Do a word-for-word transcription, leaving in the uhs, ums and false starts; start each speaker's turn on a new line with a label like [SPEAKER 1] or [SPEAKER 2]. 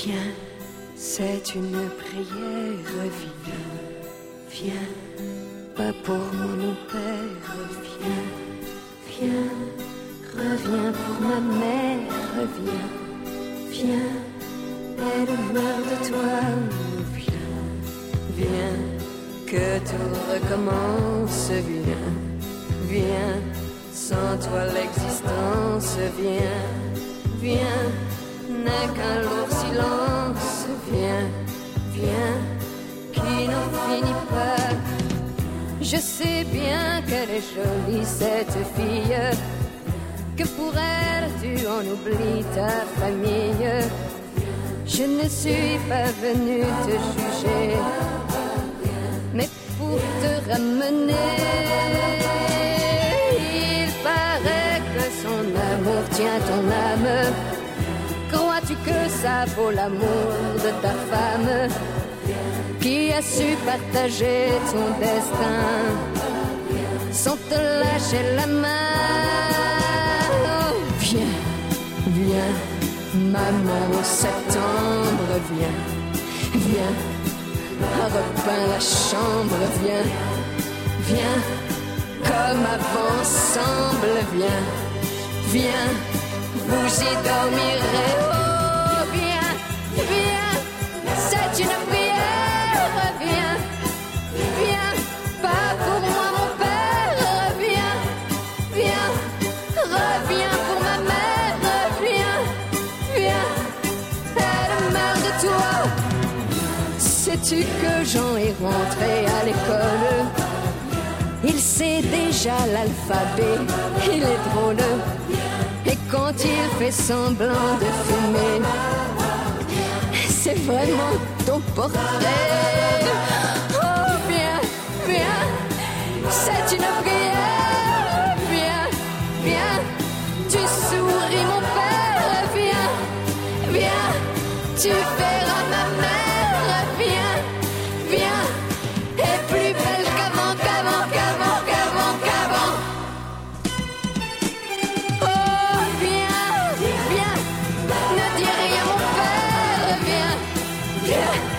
[SPEAKER 1] Viens, c'est une prière, viens, viens, pas pour moi mon père, viens, viens, reviens pour ma mère, viens, viens, elle meurt de toi, viens, viens, que tout recommence, viens, viens, sans toi l'existence, viens, viens, n'est qu'un lourd silence, viens, viens, qui n'en finit pas. Je sais bien qu'elle est jolie cette fille, que pour elle tu en oublies ta famille. Je ne suis pas venue te juger, mais pour te ramener. Il paraît que son amour tient ton âme. Crois-tu que ça vaut l'amour de ta femme, qui a su partager ton destin sans te lâcher la main? Oh, viens, viens, maman au septembre, viens, viens, repeins la chambre, viens, viens, comme avant ensemble, viens, viens, vous y dormirez. Oh, viens, viens, c'est une prière, viens, viens, pas pour moi mon père, viens, viens, reviens pour ma mère, viens, viens, elle meurt de toi. Sais-tu que Jean est rentré à l'école? Il sait déjà l'alphabet, il est drôle. Et quand il fait semblant de fumer, c'est vraiment ton portrait. Oh, viens, viens, c'est une prière. Viens, viens, tu souris mon père. Viens, viens, tu verras ma mère. Viens, viens, et plus belle qu'avant, qu'avant, qu'avant, qu'avant, qu'avant. Yeah.